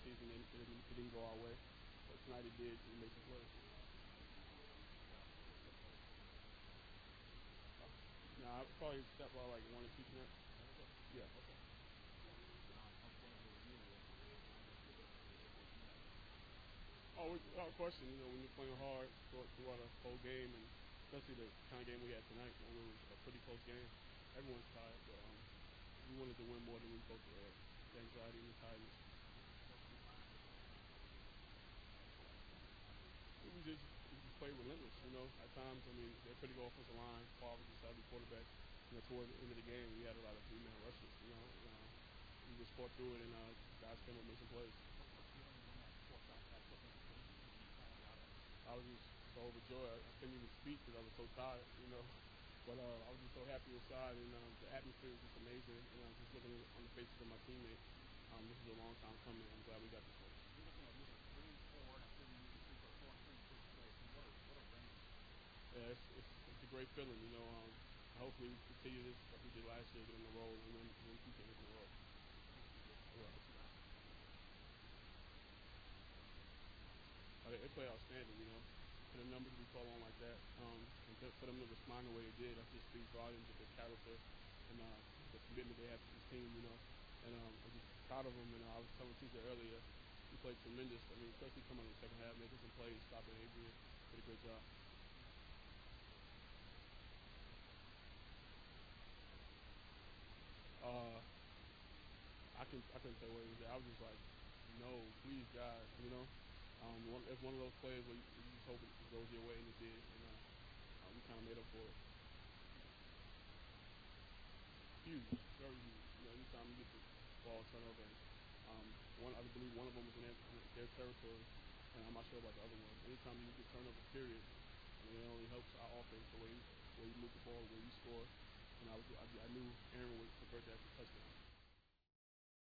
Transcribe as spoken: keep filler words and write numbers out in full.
season, and it didn't, it didn't go our way. But tonight it did, and it made some plays. Nah, I'd probably step out like one or two snaps. Yeah. Oh, without question, you know, when you're playing hard throughout a whole game, and especially the kind of game we had tonight, when it was a pretty close game, everyone's tired, but um, we wanted to win more than we both did. The anxiety and the tiredness. We just, we just play relentless, you know. At times, I mean, they're pretty good offensive line. Favre was just every quarterback. You know, toward the end of the game, we had a lot of three-man rushes, you know. And, uh, we just fought through it, and uh, guys came up and made some plays. I was just so overjoyed. I, I couldn't even speak because I was so tired, you know. But uh, I was just so happy inside, and uh, the atmosphere was just amazing. And uh, just looking on the faces of my teammates, um, this is a long time coming. I'm glad we got this one. Yeah, it's, it's, it's a great feeling, you know. Um, hopefully we continue this like we did last year, get on the road and win, win two games in a row. Right. Uh, they, they play outstanding, you know. For the numbers we call on like that, um, and to, for them to respond the way they did, that just speaks volumes of their character and uh, the commitment they have to this team, you know. And um, I'm just proud of them. And uh, I was telling Tisha earlier, he played tremendous. I mean, especially coming in the second half, making some plays, stopping Adrian, did a great job. Uh, I can I couldn't tell what it was. I was just like, no, please, God, you know. Um, one, it's one of those plays where you, you just hope it goes your way, and it did. And uh, uh, we kind of made up for it. Huge, very huge. You know, anytime you get the ball turnover, and um, one I believe one of them was in their, their territory, and I'm not sure about the other one. Anytime you get turnover, period, I mean, it only helps our offense the way you, the way you move the ball, the way you score. And I was I, I knew Aaron would convert that to touchdown.